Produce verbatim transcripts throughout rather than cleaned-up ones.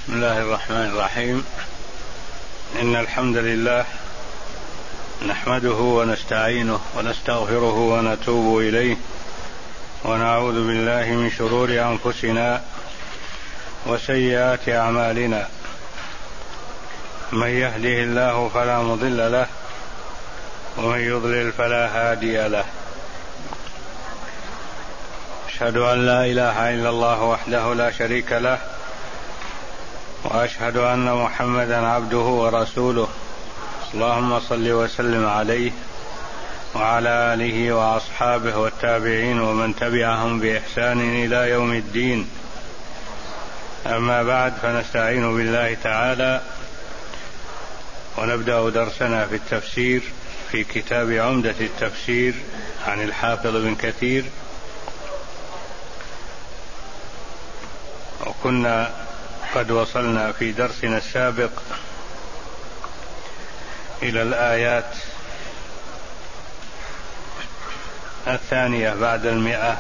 بسم الله الرحمن الرحيم. إن الحمد لله نحمده ونستعينه ونستغفره ونتوب إليه ونعوذ بالله من شرور أنفسنا وسيئات أعمالنا. من يهده الله فلا مضل له ومن يضلل فلا هادي له. أشهد أن لا إله إلا الله وحده لا شريك له وأشهد أن محمدا عبده ورسوله. اللهم صل وسلم عليه وعلى آله وأصحابه والتابعين ومن تبعهم بإحسان إلى يوم الدين. أما بعد، فنستعين بالله تعالى ونبدأ درسنا في التفسير في كتاب عمدة التفسير عن الحافظ ابن كثير. وكنا قد وصلنا في درسنا السابق إلى الآيات الثانية بعد المئة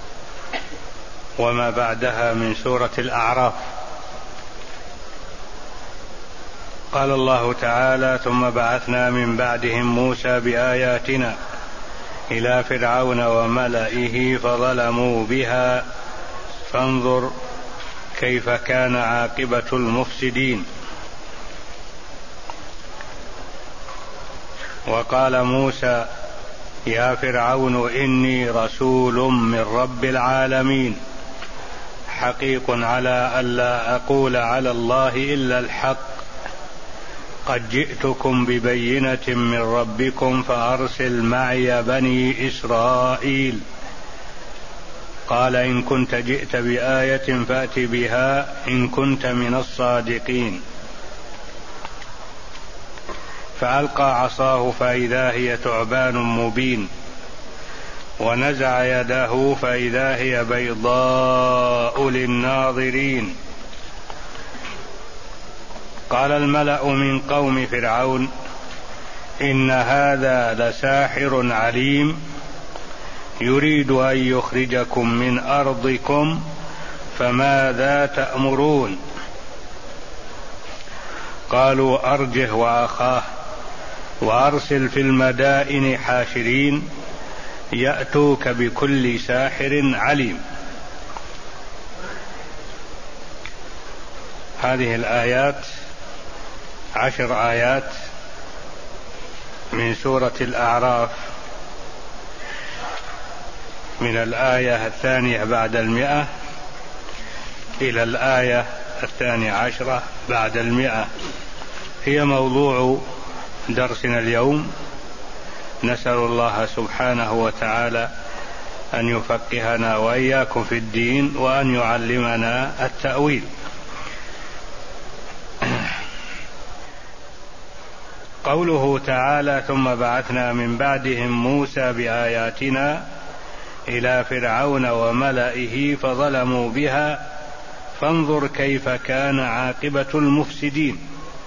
وما بعدها من سورة الأعراف. قال الله تعالى: ثم بعثنا من بعدهم موسى بآياتنا إلى فرعون وملئه فظلموا بها فانظر كيف كان عاقبة المفسدين. وقال موسى: يا فرعون إني رسول من رب العالمين حقيق على ألا أقول على الله إلا الحق قد جئتكم ببينة من ربكم فأرسل معي بني إسرائيل. قال: إن كنت جئت بآية فأت بها إن كنت من الصادقين. فألقى عصاه فإذا هي ثعبان مبين ونزع يده فإذا هي بيضاء للناظرين. قال الملأ من قوم فرعون إن هذا لساحر عليم يريد أن يخرجكم من أرضكم فماذا تأمرون؟ قالوا: أرجه وأخاه وأرسل في المدائن حاشرين يأتوك بكل ساحر عليم. هذه الآيات عشر آيات من سورة الأعراف، من الآية الثانية بعد المئة إلى الآية الثانية عشرة بعد المئة، هي موضوع درسنا اليوم. نسأل الله سبحانه وتعالى أن يفقهنا وإياكم في الدين وأن يعلمنا التأويل. قوله تعالى: ثم بعثنا من بعدهم موسى بآياتنا إلى فرعون وملئه فظلموا بها فانظر كيف كان عاقبة المفسدين.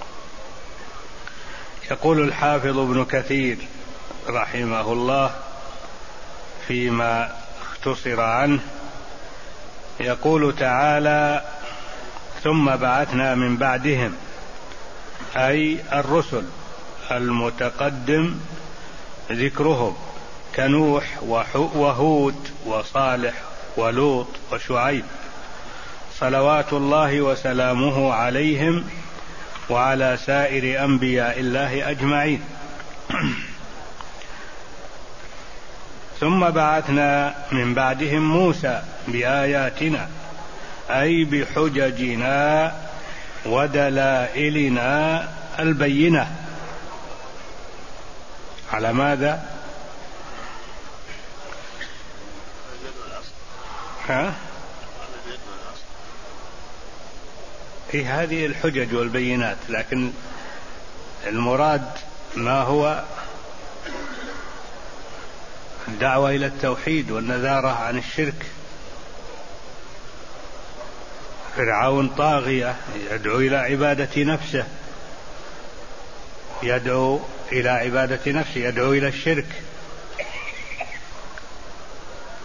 يقول الحافظ ابن كثير رحمه الله فيما اختصر عنه، يقول تعالى: ثم بعثنا من بعدهم، أي الرسل المتقدم ذكرهم كنوح وهود وصالح ولوط وشعيب صلوات الله وسلامه عليهم وعلى سائر أنبياء الله أجمعين. ثم بعثنا من بعدهم موسى بآياتنا، أي بحججنا ودلائلنا البينة. على ماذا؟ ها؟ إيه هذه الحجج والبينات، لكن المراد ما هو الدعوة إلى التوحيد والنذارة عن الشرك. فرعون طاغية يدعو إلى عبادة نفسه، يدعو إلى عبادة نفسه، يدعو إلى الشرك،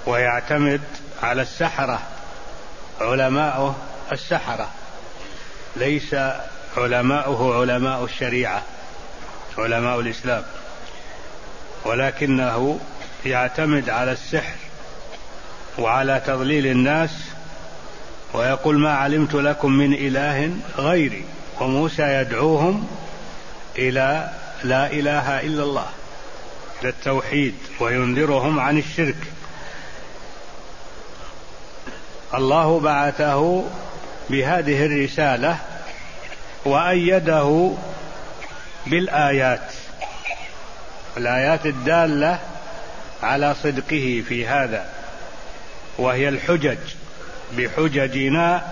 ويعتمد على السحرة علماؤه السحرة ليس علماؤه علماء الشريعة علماء الإسلام، ولكنه يعتمد على السحر وعلى تضليل الناس، ويقول ما علمت لكم من إله غيري، وموسى يدعوهم إلى لا إله إلا الله، للتوحيد، وينذرهم عن الشرك. الله بعثه بهذه الرسالة وأيده بالآيات، الآيات الدالة على صدقه في هذا، وهي الحجج، بحججنا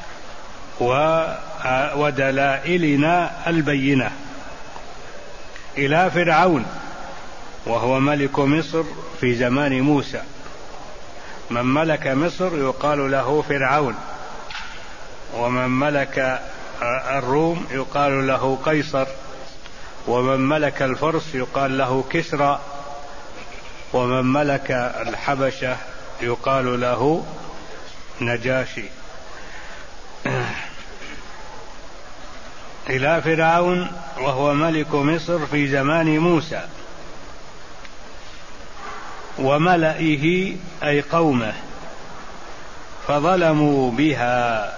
ودلائلنا البينة، إلى فرعون وهو ملك مصر في زمان موسى. من ملك مصر يقال له فرعون، ومن ملك الروم يقال له قيصر، ومن ملك الفرس يقال له كسرى، ومن ملك الحبشة يقال له نجاشي. إلى فرعون وهو ملك مصر في زمان موسى وملئه أي قومه، فظلموا بها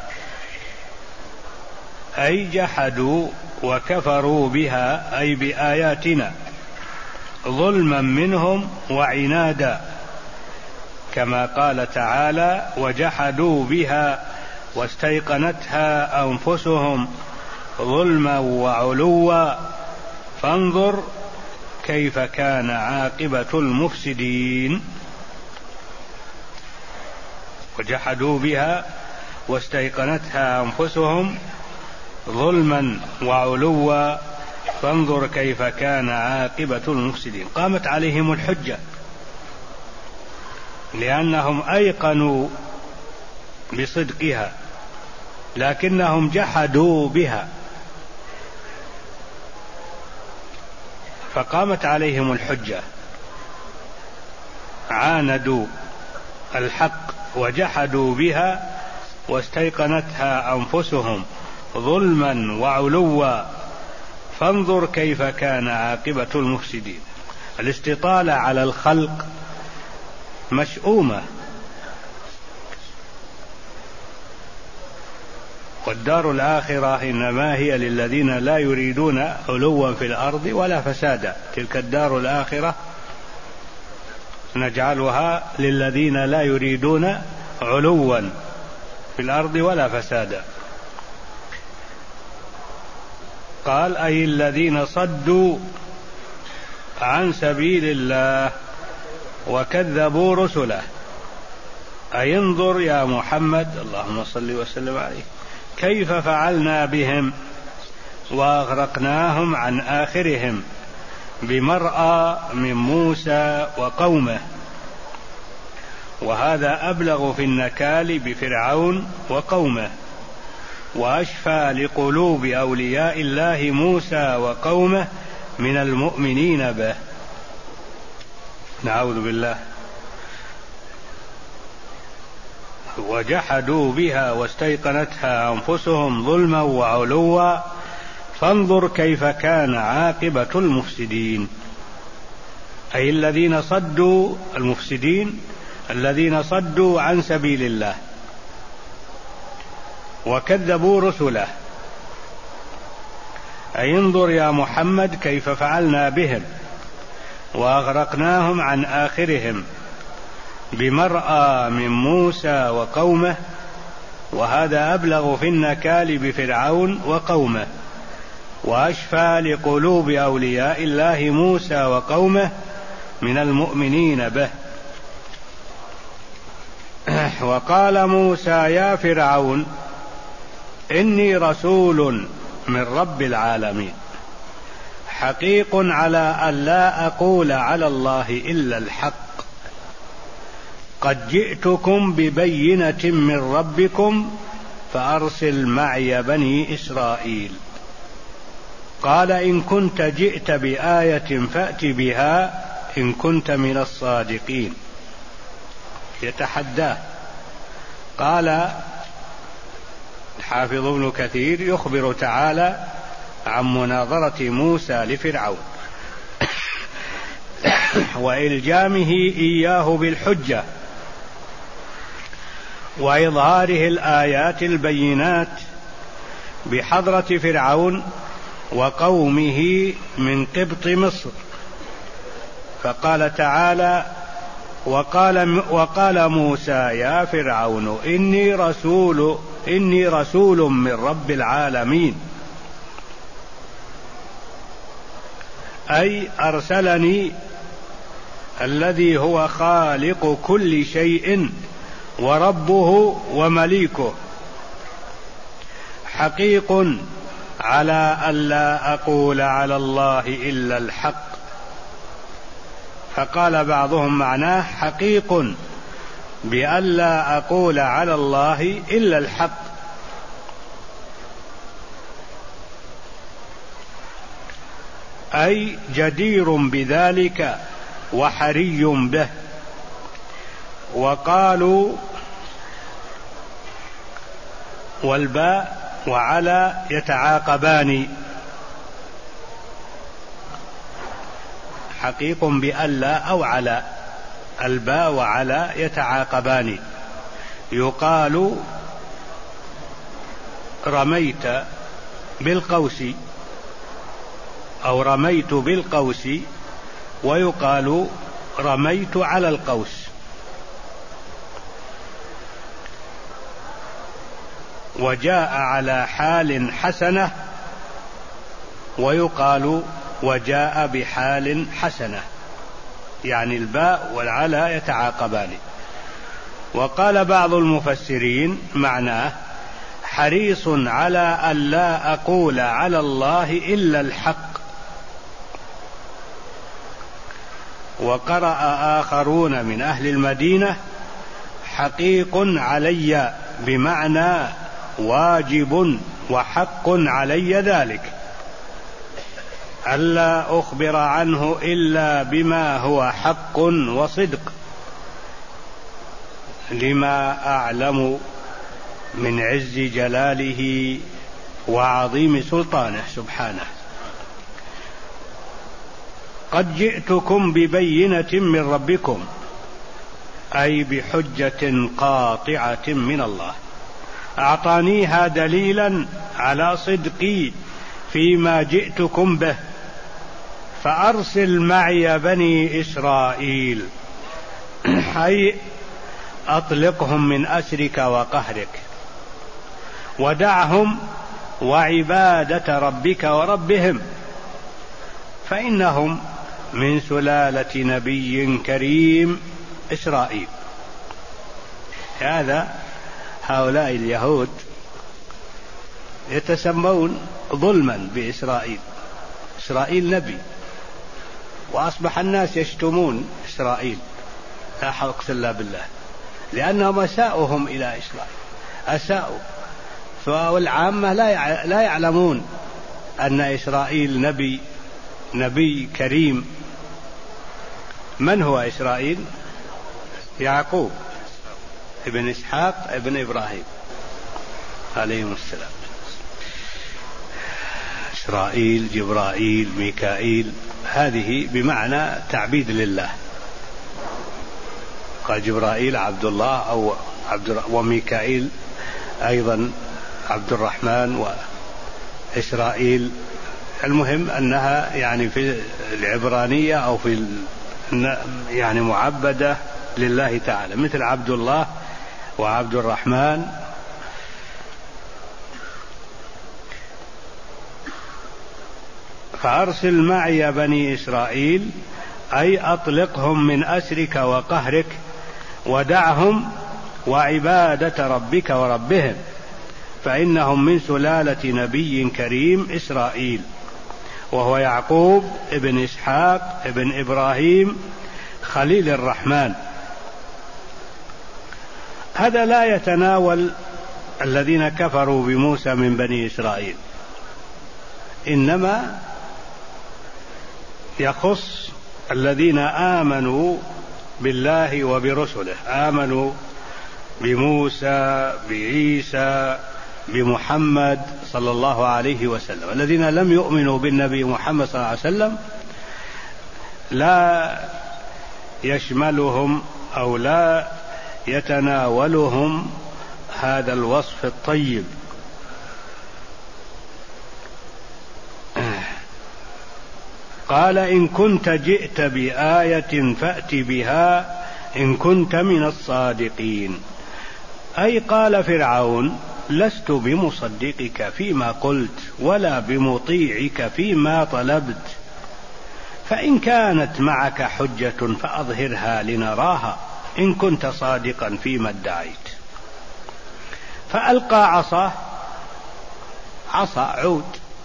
أي جحدوا وكفروا بها أي بآياتنا، ظلما منهم وعنادا، كما قال تعالى وجحدوا بها واستيقنتها أنفسهم ظلما وعلوا فانظر كيف كان عاقبة المفسدين. وجحدوا بها واستيقنتها أنفسهم ظلما وعلوا فانظر كيف كان عاقبة المفسدين. قامت عليهم الحجة لأنهم أيقنوا بصدقها، لكنهم جحدوا بها، فقامت عليهم الحجة، عاندوا الحق وجحدوا بها واستيقنتها أنفسهم ظلما وعلوا فانظر كيف كان عاقبة المفسدين. الاستطالة على الخلق مشؤومة، والدار الآخرة إنما هي للذين لا يريدون علوا في الأرض ولا فسادا. تلك الدار الآخرة نجعلها للذين لا يريدون علوا في الأرض ولا فسادا. قال أي الذين صدوا عن سبيل الله وكذبوا رسله، أي انظر يا محمد اللهم صل وسلم عليه كيف فعلنا بهم وأغرقناهم عن آخرهم بمرأى من موسى وقومه. وهذا أبلغ في النكال بفرعون وقومه، وأشفى لقلوب أولياء الله موسى وقومه من المؤمنين به. نعوذ بالله. وجحدوا بها واستيقنتها أنفسهم ظلما وعلوا فانظر كيف كان عاقبة المفسدين، أي الذين صدوا، المفسدين الذين صدوا عن سبيل الله وكذبوا رسله. أي انظر يا محمد كيف فعلنا بهم وأغرقناهم عن آخرهم بمرأى من موسى وقومه. وهذا أبلغ في النكال بفرعون وقومه، وأشفى لقلوب أولياء الله موسى وقومه من المؤمنين به. وقال موسى يا فرعون إني رسول من رب العالمين حقيق على أن لا أقول على الله إلا الحق، قد جئتكم ببينة من ربكم فأرسل معي بني إسرائيل. قال إن كنت جئت بآية فأت بها إن كنت من الصادقين. يتحداه. قال حافظ ابن كثير يخبر تعالى عن مناظرة موسى لفرعون وإلجامه إياه بالحجة وإظهاره الآيات البينات بحضرة فرعون وقومه من قبط مصر. فقال تعالى: وقال, وقال موسى يا فرعون إني رسول, إني رسول من رب العالمين، أي أرسلني الذي هو خالق كل شيء وربه ومليكه، حقيق على ألا أقول على الله إلا الحق. فقال بعضهم معناه حقيق بألا أقول على الله إلا الحق، أي جدير بذلك وحري به. وقالوا والباء وعلى يتعاقبان، حقيق بألا أو على، الباء وعلى يتعاقبان. يقال رميت بالقوس أو رميت بالقوس، ويقال رميت على القوس. وجاء على حال حسنة، ويقال وجاء بحال حسنة، يعني الباء والعلى يتعاقبان. وقال بعض المفسرين معناه حريص على أن لا أقول على الله إلا الحق. وقرأ آخرون من أهل المدينة حقيق علي بمعنى واجب وحق علي ذلك، ألا أخبر عنه إلا بما هو حق وصدق، لما أعلم من عز جلاله وعظيم سلطانه سبحانه. قد جئتكم ببينة من ربكم، أي بحجة قاطعة من الله، أعطانيها دليلا على صدقي فيما جئتكم به، فأرسل معي بني إسرائيل، أي أطلقهم من أسرك وقهرك، ودعهم وعبادة ربك وربهم، فإنهم من سلالة نبي كريم إسرائيل. هذا هؤلاء اليهود يتسمون ظلما بإسرائيل، إسرائيل نبي، وأصبح الناس يشتمون إسرائيل لا حول إلا بالله، لأنهم أساءوهم إلى إسرائيل، أساءوا. فالعامة لا يعلمون أن إسرائيل نبي نبي كريم. من هو إسرائيل؟ يعقوب ابن إسحاق ابن إبراهيم عليهم السلام. إسرائيل، جبرائيل، ميكائيل، هذه بمعنى تعبيد لله. قال جبرائيل عبد الله أو عبد، وميكائيل أيضا عبد الرحمن، وإسرائيل. المهم أنها يعني في العبرانية أو في يعني معبدة لله تعالى، مثل عبد الله وعبد الرحمن. فأرسل معي بني إسرائيل، أي أطلقهم من أسرك وقهرك، ودعهم وعبادة ربك وربهم، فإنهم من سلالة نبي كريم إسرائيل، وهو يعقوب ابن إسحاق ابن إبراهيم خليل الرحمن. هذا لا يتناول الذين كفروا بموسى من بني إسرائيل، إنما يخص الذين آمنوا بالله وبرسله، آمنوا بموسى، بعيسى، بمحمد صلى الله عليه وسلم. الذين لم يؤمنوا بالنبي محمد صلى الله عليه وسلم لا يشملهم أو لا يتناولهم هذا الوصف الطيب. قال إن كنت جئت بآية فأت بها إن كنت من الصادقين. أي قال فرعون لست بمصدقك فيما قلت ولا بمطيعك فيما طلبت، فإن كانت معك حجة فأظهرها لنراها إن كنت صادقا فيما ادعيت. فألقى عصاه، عصا عود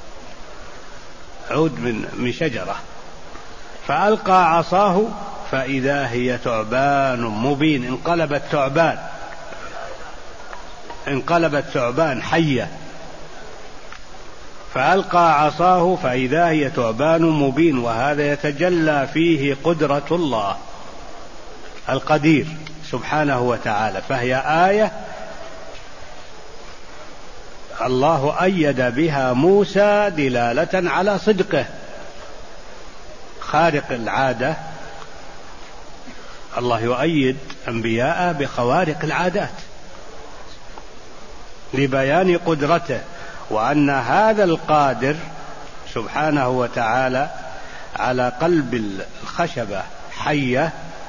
عود من من شجرة، فألقى عصاه فإذا هي ثعبان مبين. انقلبت ثعبان انقلبت ثعبان حية. فألقى عصاه فإذا هي ثعبان مبين، وهذا يتجلى فيه قدرة الله القدير سبحانه وتعالى، فهي آية الله أيد بها موسى دلالة على صدقه، خارق العادة. الله يؤيد أنبياءه بخوارق العادات لبيان قدرته، وأن هذا القادر سبحانه وتعالى على قلب الخشبة حية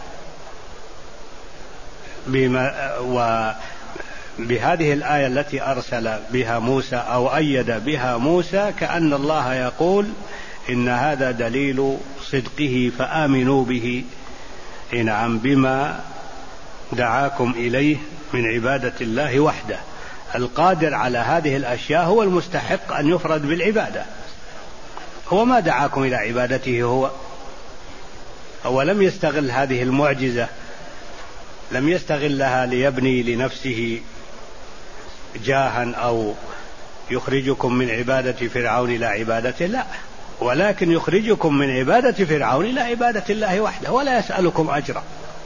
بما وبهذه الآية التي أرسل بها موسى أو أيد بها موسى، كأن الله يقول إن هذا دليل صدقه فآمنوا به، نعم، بما دعاكم إليه من عبادة الله وحده. القادر على هذه الأشياء هو المستحق أن يفرد بالعبادة، هو ما دعاكم إلى عبادته، هو هو لم يستغل هذه المعجزة، لم يستغلها ليبني لنفسه جاها أو يخرجكم من عبادة فرعون إلى عبادته، لا، ولكن يخرجكم من عبادة فرعون إلى عبادة الله وحده ولا يسألكم أجرا.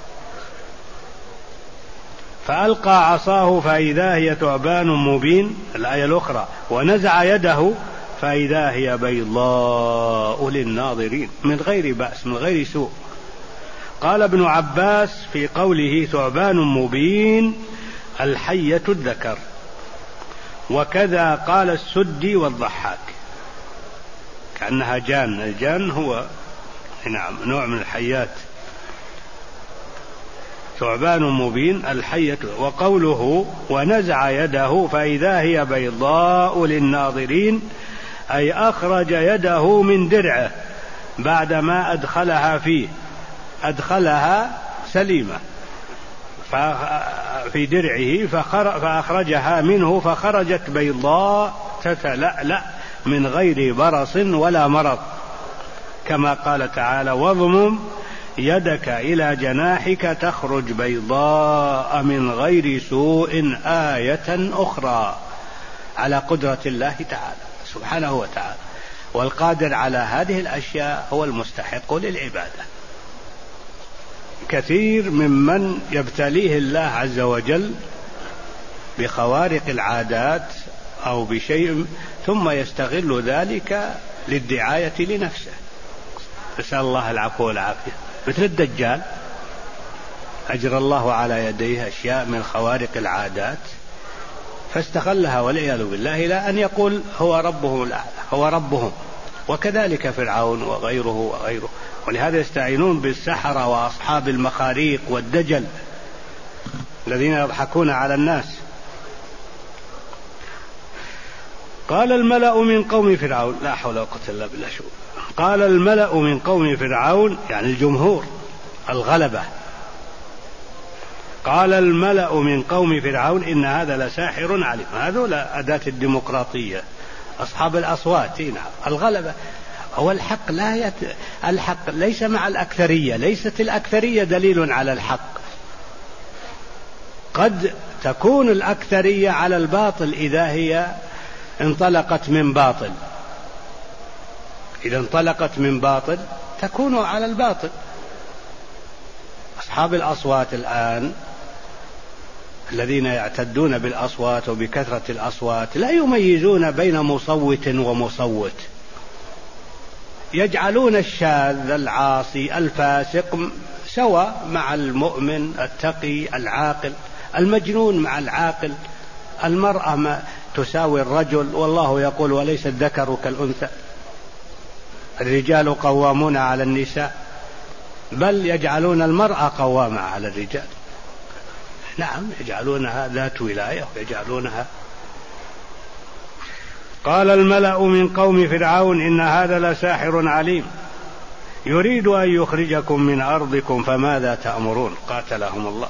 فألقى عصاه فإذا هي ثعبان مبين. الآية الأخرى ونزع يده فإذا هي بيضاء للناظرين من غير بأس من غير سوء. قال ابن عباس في قوله ثعبان مبين الحية الذكر، وكذا قال السدي والضحاك كأنها جان. الجان هو نعم نوع من الحيات. ثعبان مبين الحية. وقوله ونزع يده فإذا هي بيضاء للناظرين أي أخرج يده من درعه بعدما أدخلها فيه، أدخلها سليمة في درعه فأخرجها منه فخرجت بيضاء تتلألأ من غير برص ولا مرض، كما قال تعالى واضمم يدك إلى جناحك تخرج بيضاء من غير سوء آية أخرى، على قدرة الله تعالى سبحانه وتعالى. والقادر على هذه الأشياء هو المستحق للعبادة. كثير ممن يبتليه الله عز وجل بخوارق العادات أو بشيء ثم يستغل ذلك للدعاية لنفسه، نسأل الله العفو والعافية، مثل الدجال أجرى الله على يديه أشياء من خوارق العادات فاستغلها والعياذ بالله إلى أن يقول هو ربه الأعلى هو ربهم. وكذلك فرعون وغيره وغيره. ولهذا يستعينون بالسحرة وأصحاب المخاريق والدجل الذين يضحكون على الناس. قال الملأ من قوم فرعون لا حول ولا قوة إلا بالله. شو قال الملأ من قوم فرعون يعني الجمهور الغلبة. قال الملأ من قوم فرعون إن هذا لساحر عليم. هذول أداة الديمقراطية أصحاب الأصوات، نعم الغلبة. هو الحق لا يت... الحق ليس مع الأكثرية، ليست الأكثرية دليل على الحق. قد تكون الأكثرية على الباطل إذا هي انطلقت من باطل، إذا انطلقت من باطل تكون على الباطل. أصحاب الأصوات الآن الذين يعتدون بالأصوات وبكثرة الأصوات لا يميزون بين مصوت ومصوت، يجعلون الشاذ العاصي الفاسق سواء مع المؤمن التقي العاقل، المجنون مع العاقل، المرأة ما تساوي الرجل، والله يقول وليس الذكر كالأنثى، الرجال قوامون على النساء، بل يجعلون المرأة قوامة على الرجال. نعم، يجعلونها ذات ولاية ويجعلونها. قال الملأ من قوم فرعون إن هذا لساحر عليم يريد أن يخرجكم من أرضكم فماذا تأمرون؟ قاتلهم الله.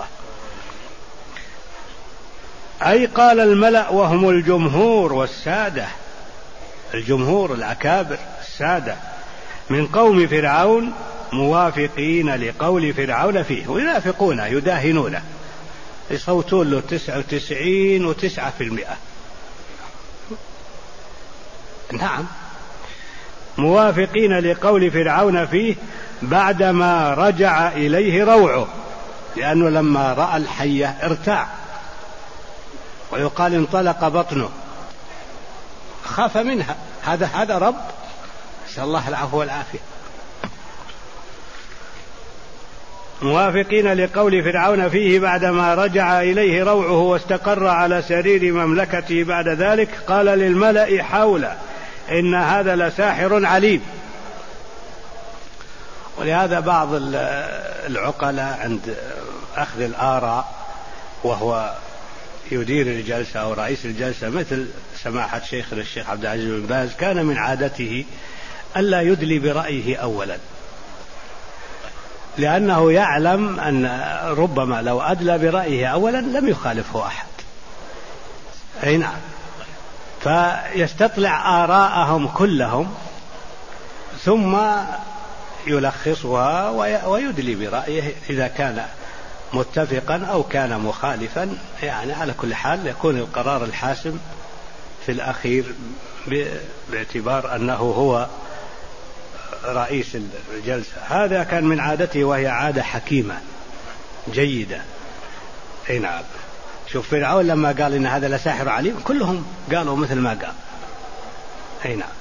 أي قال الملأ وهم الجمهور والسادة، الجمهور الأكابر السادة من قوم فرعون موافقين لقول فرعون فيه، وينافقون يداهنونه، يصوتون له تسعة وتسعين وتسعة في المئة. نعم، موافقين لقول فرعون فيه بعدما رجع إليه روعه، لأنه لما رأى الحية ارتاع، ويقال انطلق بطنه، خاف منها. هذا هذا رب، نسأل الله العفو والعافية. موافقين لقول فرعون فيه بعدما رجع إليه روعه واستقر على سرير مملكته بعد ذلك، قال للملأ حوله إن هذا لساحر عليم. ولهذا بعض العقلاء عند أخذ الآراء وهو يدير الجلسة أو رئيس الجلسة مثل سماحة شيخنا الشيخ عبد العزيز بن باز، كان من عادته ألا يدلي برأيه أولا، لأنه يعلم أن ربما لو أدلى برأيه أولا لم يخالفه أحد. أي نعم، فيستطلع آراءهم كلهم ثم يلخصها ويدلي برأيه إذا كان متفقا أو كان مخالفا. يعني على كل حال يكون القرار الحاسم في الأخير باعتبار أنه هو رئيس الجلسة. هذا كان من عادته، وهي عادة حكيمة جيدة. اي نعم، شوف فرعون لما قال إن هذا لساحر عليم كلهم قالوا مثل ما قال. اي نعم،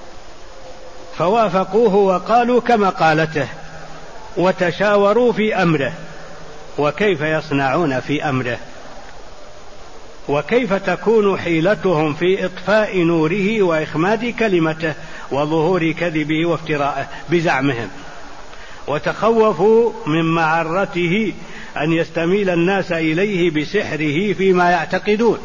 فوافقوه وقالوا كما قالته وتشاوروا في أمره. وكيف يصنعون في أمره؟ وكيف تكون حيلتهم في إطفاء نوره وإخماد كلمته وظهور كذبه وافترائه بزعمهم؟ وتخوفوا من معرته أن يستميل الناس إليه بسحره فيما يعتقدون.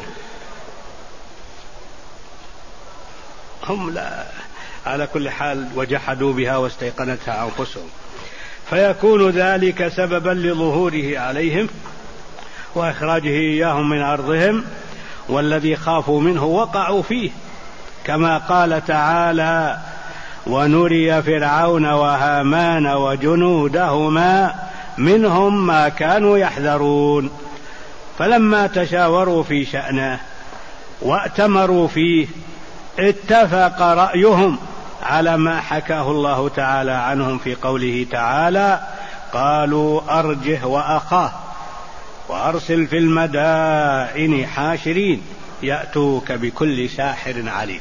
هم لا على كل حال وجحدوا بها واستيقنتها أنفسهم، فيكون ذلك سببا لظهوره عليهم وإخراجه إياهم من أرضهم، والذي خافوا منه وقعوا فيه، كما قال تعالى ونري فرعون وهامان وجنودهما منهم ما كانوا يحذرون. فلما تشاوروا في شأنه واتمروا فيه اتفق رأيهم على ما حكاه الله تعالى عنهم في قوله تعالى قالوا أرجه وأخاه وأرسل في المدائن حاشرين يأتوك بكل ساحر عليم.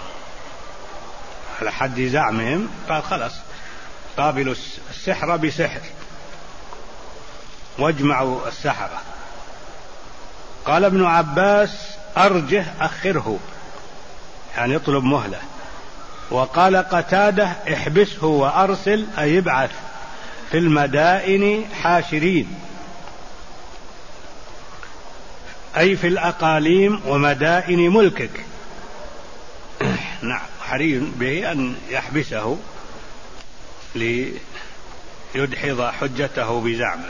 على حد زعمهم قال خلاص قابلوا السحر بسحر واجمعوا السحرة. قال ابن عباس أرجه أخره، يعني اطلب مهلة. وقال قتادة احبسه وأرسل أي ابعث في المدائن حاشرين، أي في الأقاليم ومدائن ملكك. نعم، حري به أن يحبسه ليدحض حجته بزعمه.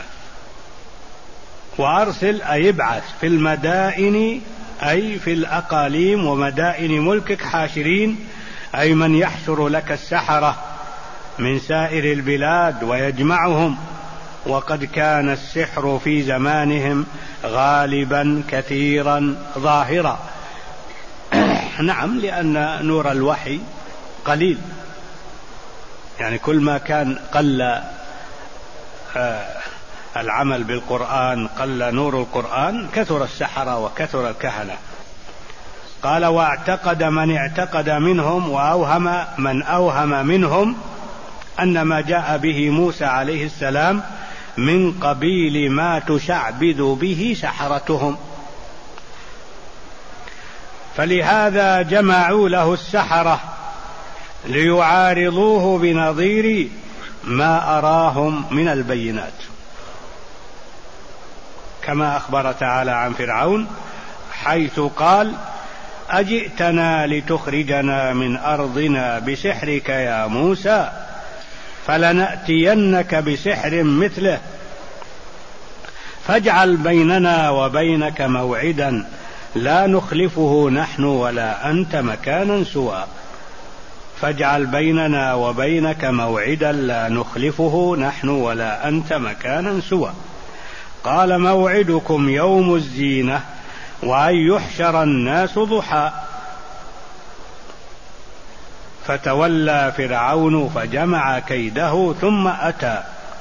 وأرسل أي ابعث في المدائن أي في الأقاليم ومدائن ملكك حاشرين، أي من يحشر لك السحرة من سائر البلاد ويجمعهم. وقد كان السحر في زمانهم غالبا كثيرا ظاهرا. نعم، لأن نور الوحي قليل، يعني كل ما كان قل العمل بالقرآن، قل نور القرآن، كثر السحرة وكثر الكهنة. قال: واعتقد من اعتقد منهم وأوهم من أوهم منهم أن ما جاء به موسى عليه السلام من قبيل ما تشعبذ به سحرتهم، فلهذا جمعوا له السحرة ليعارضوه بنظير ما أراهم من البينات، كما أخبر تعالى عن فرعون حيث قال: أجئتنا لتخرجنا من أرضنا بسحرك يا موسى فلنأتينك بسحر مثله فاجعل بيننا وبينك موعدا لا نخلفه نحن ولا أنت مكانا سوى فاجعل بيننا وبينك موعدا لا نخلفه نحن ولا أنت مكانا سوى. قال: موعدكم يوم الزينة وأن يحشر الناس ضحى. فتولى فرعون فجمع كيده ثم أتى.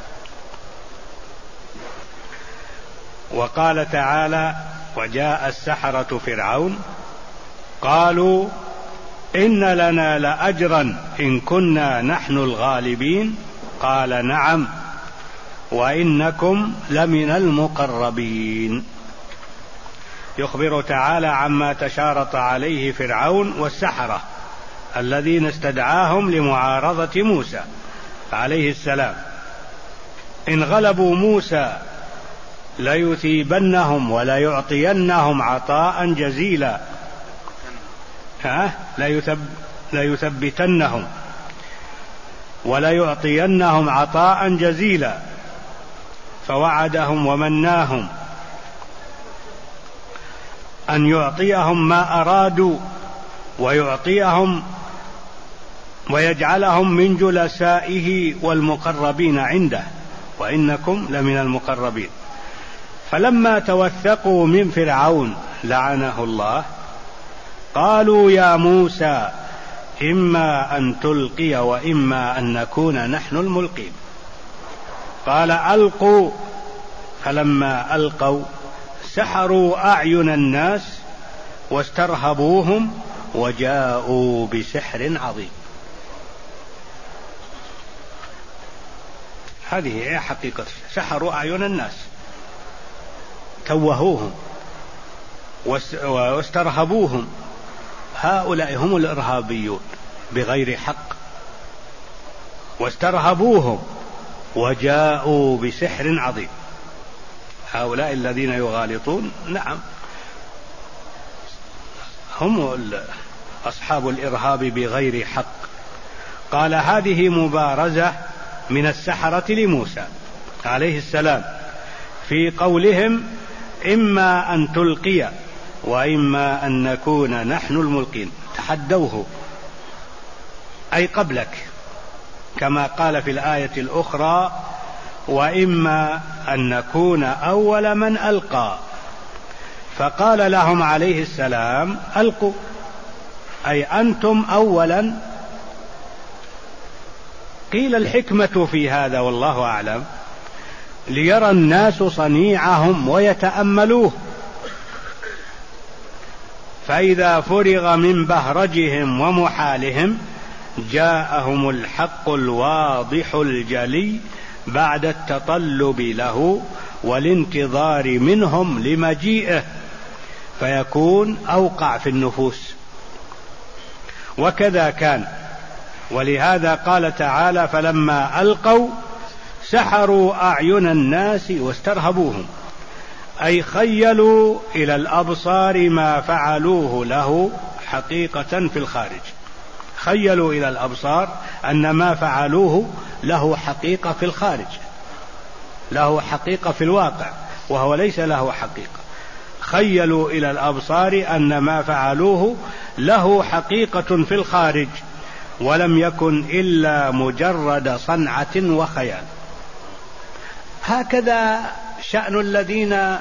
وقال تعالى: وجاء السحرة فرعون قالوا إن لنا لأجرا إن كنا نحن الغالبين قال: نعم وإنكم لمن المقربين. يخبر تعالى عما تشارط عليه فرعون والسحرة الذين استدعاهم لمعارضة موسى عليه السلام. إن غلبوا موسى ليثيبنهم ولا يعطينهم عطاء جزيلا، ها لا يثب لا يثبتنهم ولا يعطينهم عطاء جزيلا. فوعدهم ومناهم أن يعطيهم ما أرادوا ويعطيهم ويجعلهم من جلسائه والمقربين عنده، وإنكم لمن المقربين. فلما توثقوا من فرعون لعنه الله قالوا: يا موسى إما أن تلقي وإما أن نكون نحن الملقين. قال: ألقوا. فلما ألقوا سحروا أعين الناس واسترهبوهم وجاءوا بسحر عظيم. هذه هي حقيقة، سحروا أعين الناس، توهوهم واسترهبوهم. هؤلاء هم الإرهابيون بغير حق، واسترهبوهم وجاءوا بسحر عظيم. هؤلاء الذين يغالطون نعم هم أصحاب الإرهاب بغير حق. قال: هذه مبارزة من السحرة لموسى عليه السلام في قولهم: إما أن تلقي وإما أن نكون نحن الملقين. تحدوه أي قبلك، كما قال في الآية الأخرى: وإما أن نكون أول من ألقى. فقال لهم عليه السلام: ألقوا، أي أنتم أولا. قيل الحكمة في هذا والله أعلم ليرى الناس صنيعهم ويتأملوه، فإذا فرغ من بهرجهم ومحالهم جاءهم الحق الواضح الجلي بعد التطلب له والانتظار منهم لمجيئه، فيكون أوقع في النفوس. وكذا كان، ولهذا قال تعالى: فلما ألقوا سحروا أعين الناس واسترهبوهم، أي خيلوا إلى الأبصار ما فعلوه له حقيقة في الخارج. خيلوا إلى الأبصار أن ما فعلوه له حقيقة في الخارج، له حقيقة في الواقع، وهو ليس له حقيقة. خيلوا إلى الأبصار أن ما فعلوه له حقيقة في الخارج، ولم يكن إلا مجرد صنعة وخيال. هكذا شأن الذين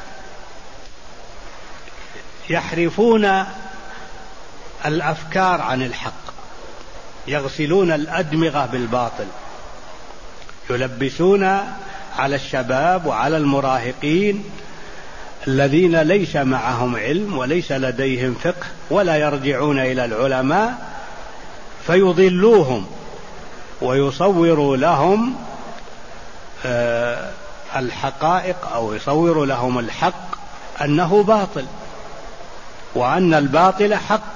يحرفون الأفكار عن الحق، يغسلون الأدمغة بالباطل، يلبسون على الشباب وعلى المراهقين الذين ليس معهم علم وليس لديهم فقه ولا يرجعون إلى العلماء، فيضلوهم ويصوروا لهم الحقائق أو يصوروا لهم الحق أنه باطل وأن الباطل حق،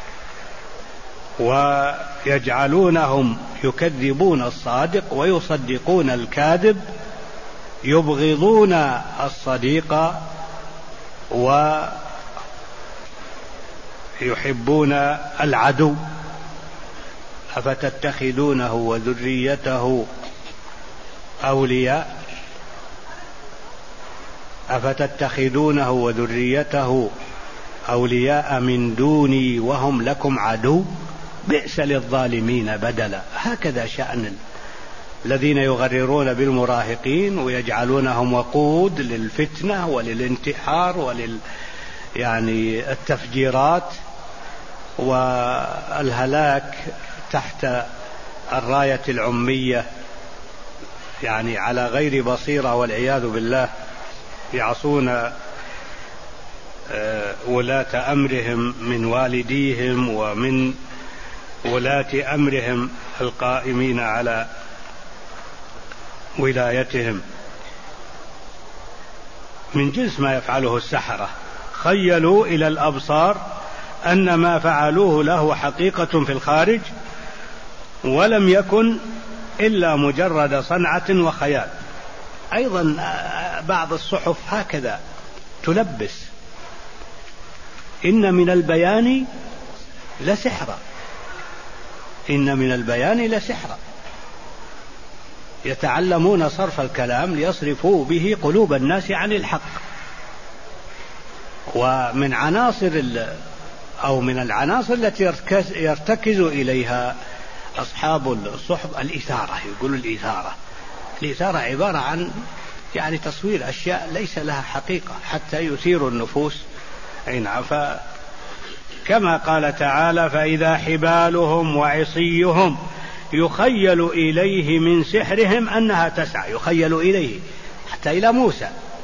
ويجعلونهم يكذبون الصادق ويصدقون الكاذب، يبغضون الصديق ويحبون العدو. أفتتخذونه وذريته أولياء أفتتخذونه وذريته أولياء من دوني وهم لكم عدو بئس للظالمين بدلا. هكذا شأن الذين يغررون بالمراهقين ويجعلونهم وقود للفتنة وللانتحار ولل يعني التفجيرات والهلاك تحت الراية العمية، يعني على غير بصيرة والعياذ بالله، يعصون ولاة أمرهم من والديهم ومن ولاة أمرهم القائمين على ولايتهم، من جنس ما يفعله السحرة. خيلوا إلى الأبصار أن ما فعلوه له حقيقة في الخارج ولم يكن إلا مجرد صنعة وخيال. أيضا بعض الصحف هكذا تلبس: إن من البيان لسحرا، إن من البيان لسحرا. يتعلمون صرف الكلام ليصرفوا به قلوب الناس عن الحق. ومن عناصر أو من العناصر التي يرتكز إليها أصحاب الصحف الإثارة. يقولوا الإثارة الإثارة عبارة عن يعني تصوير أشياء ليس لها حقيقة حتى يثيروا النفوس. أي نعم. كما قال تعالى: فإذا حبالهم وعصيهم يخيل إليه من سحرهم أنها تسعى. يخيل إليه حتى إلى موسى،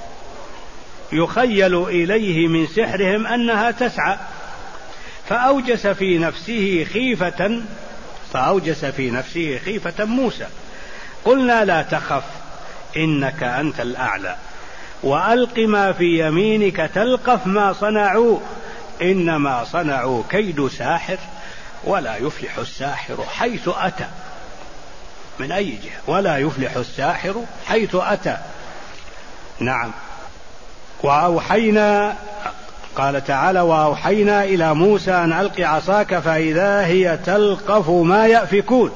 يخيل إليه من سحرهم أنها تسعى، فأوجس في نفسه خيفة فأوجس في نفسه خيفة موسى. قلنا لا تخف إنك أنت الأعلى وألق ما في يمينك تلقف ما صنعوا إنما صنعوا كيد ساحر ولا يفلح الساحر حيث أتى. من أي جهة؟ ولا يفلح الساحر حيث أتى. نعم. وأوحينا، قال تعالى: وأوحينا إلى موسى أن ألق عصاك فإذا هي تلقف ما يأفكون،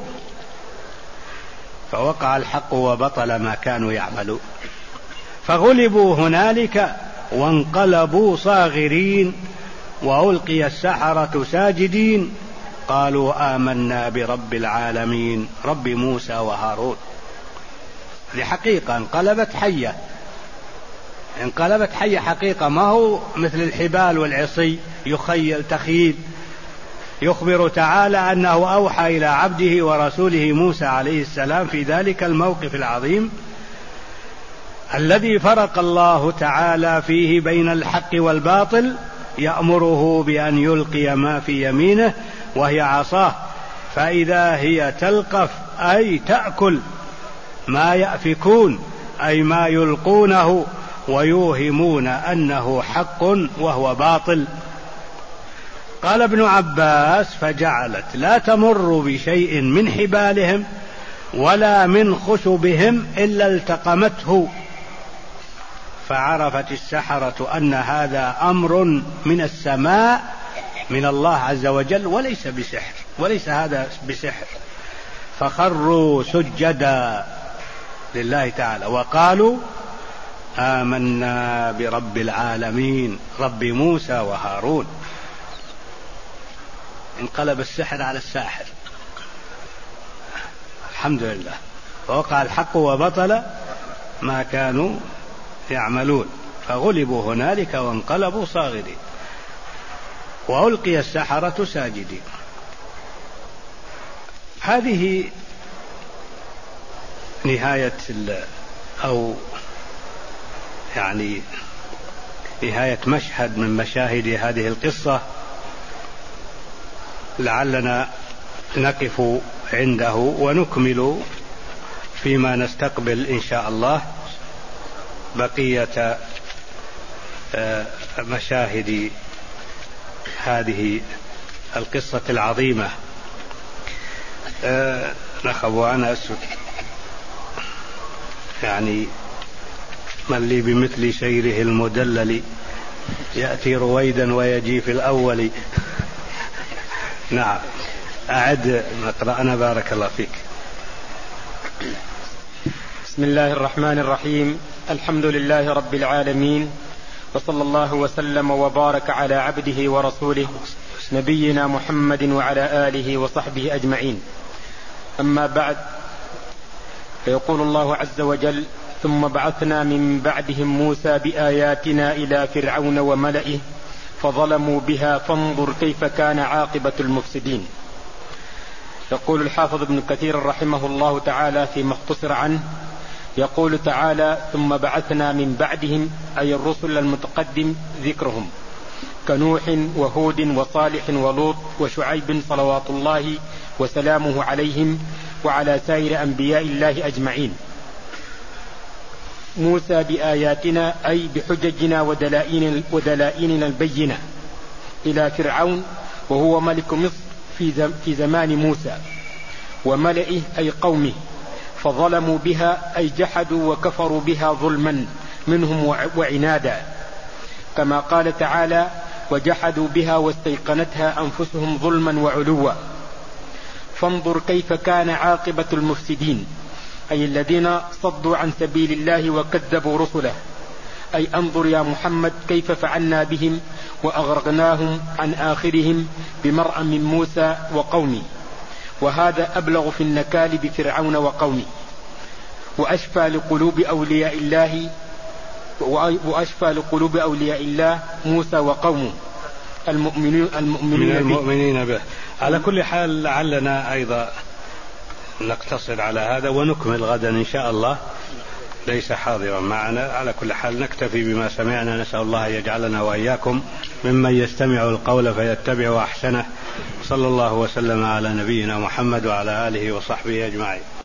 فوقع الحق وبطل ما كانوا يعملون، فغلبوا هنالك وانقلبوا صاغرين وألقي السحرة ساجدين قالوا آمنا برب العالمين رب موسى وهارون. لحقيقة انقلبت حية، انقلبت حية حقيقة، ما هو مثل الحبال والعصي يخيل تخيل. يخبر تعالى أنه أوحى إلى عبده ورسوله موسى عليه السلام في ذلك الموقف العظيم الذي فرق الله تعالى فيه بين الحق والباطل، يأمره بأن يلقي ما في يمينه وهي عصاه، فإذا هي تلقف أي تأكل ما يأفكون أي ما يلقونه ويوهمون أنه حق وهو باطل. قال ابن عباس: فجعلت لا تمر بشيء من حبالهم ولا من خشبهم إلا التقمته، فعرفت السحرة أن هذا أمر من السماء من الله عز وجل وليس بسحر، وليس هذا بسحر، فخروا سجدا لله تعالى وقالوا آمنا برب العالمين رب موسى وهارون. انقلب السحر على الساحر، الحمد لله، فوقع الحق وبطل ما كانوا يعملون، فغلبوا هنالك وانقلبوا صاغرين وألقي السحرة ساجدين. هذه نهاية أو يعني نهاية مشهد من مشاهد هذه القصة لعلنا نقف عنده ونكمل فيما نستقبل إن شاء الله بقية مشاهد هذه القصة العظيمة. نخب أنس يعني من لي بمثل شيره المدلل يأتي رويدا ويجي في الأول. نعم أعد مقرأنا بارك الله فيك. بسم الله الرحمن الرحيم. الحمد لله رب العالمين، وصلى الله وسلم وبارك على عبده ورسوله نبينا محمد وعلى آله وصحبه أجمعين. أما بعد، فيقول الله عز وجل: ثم بعثنا من بعدهم موسى بآياتنا إلى فرعون وملئه فظلموا بها فانظر كيف كان عاقبة المفسدين. يقول الحافظ ابن كثير رحمه الله تعالى فيما اختصر عنه، يقول تعالى: ثم بعثنا من بعدهم، أي الرسل المتقدم ذكرهم كنوح وهود وصالح ولوط وشعيب صلوات الله وسلامه عليهم وعلى سائر أنبياء الله أجمعين. موسى بآياتنا أي بحججنا ودلائلنا البينة إلى فرعون وهو ملك مصر في زمان موسى، وملئه أي قومه، فظلموا بها أي جحدوا وكفروا بها ظلما منهم وعنادا، كما قال تعالى: وجحدوا بها واستيقنتها أنفسهم ظلما وعلوا. فانظر كيف كان عاقبة المفسدين، أي الذين صدوا عن سبيل الله وكذبوا رسله، أي انظر يا محمد كيف فعلنا بهم وأغرقناهم عن آخرهم بمرأ من موسى وقومه. وهذا أبلغ في النكال بفرعون وقومه، وأشفى لقلوب أولياء الله وأشفى لقلوب أولياء الله موسى وقومه المؤمنين المؤمنين من المؤمنين به. على كل حال لعلنا أيضا نقتصر على هذا ونكمل غدا إن شاء الله، ليس حاضرا معنا. على كل حال نكتفي بما سمعنا، نسأل الله يجعلنا وإياكم ممن يستمع القول فيتبع أحسنه. صلى الله وسلم على نبينا محمد وعلى آله وصحبه أجمعين.